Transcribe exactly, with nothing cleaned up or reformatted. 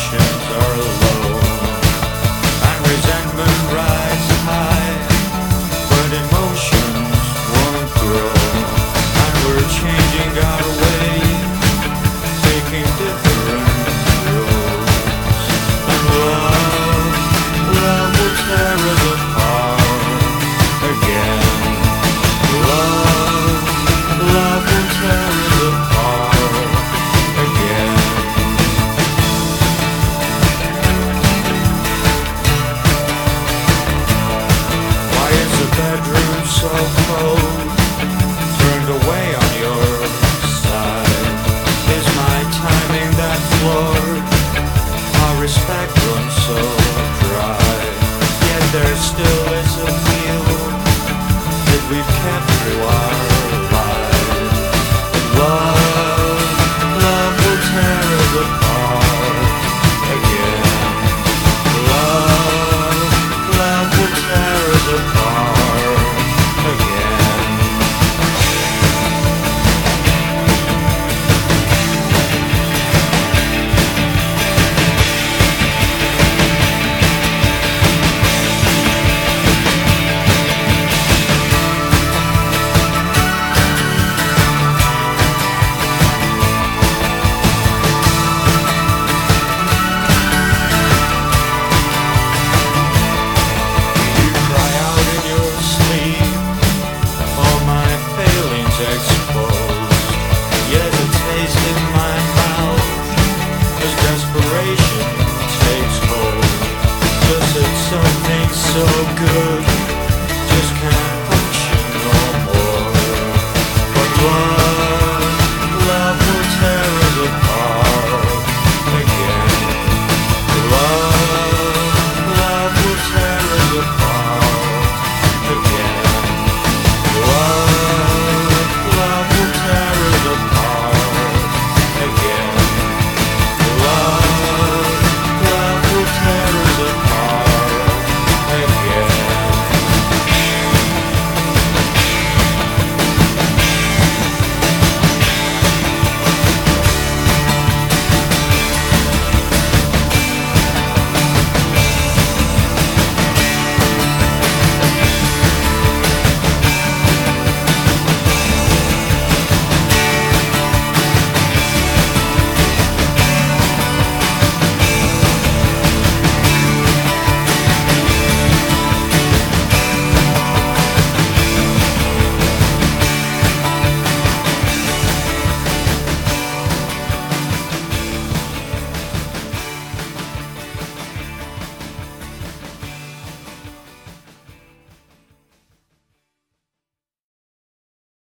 emotions are low, and resentment rises high, but emotions won't grow, and we're changing our way, taking different roads. And love, love will tear us apart again. Love, love will tear us apart again. Why is the bedroom so cold, turned away on your side? Is my timing that flawed? Our respect runs so dry, yet there still is a feel that we've kept through our lives. Love, love will tear us apart again. Love, love will tear us apart again. You cry out in your sleep, all my failings exposed. Yet a taste in my mouth as desperation takes hold. Just said something so good.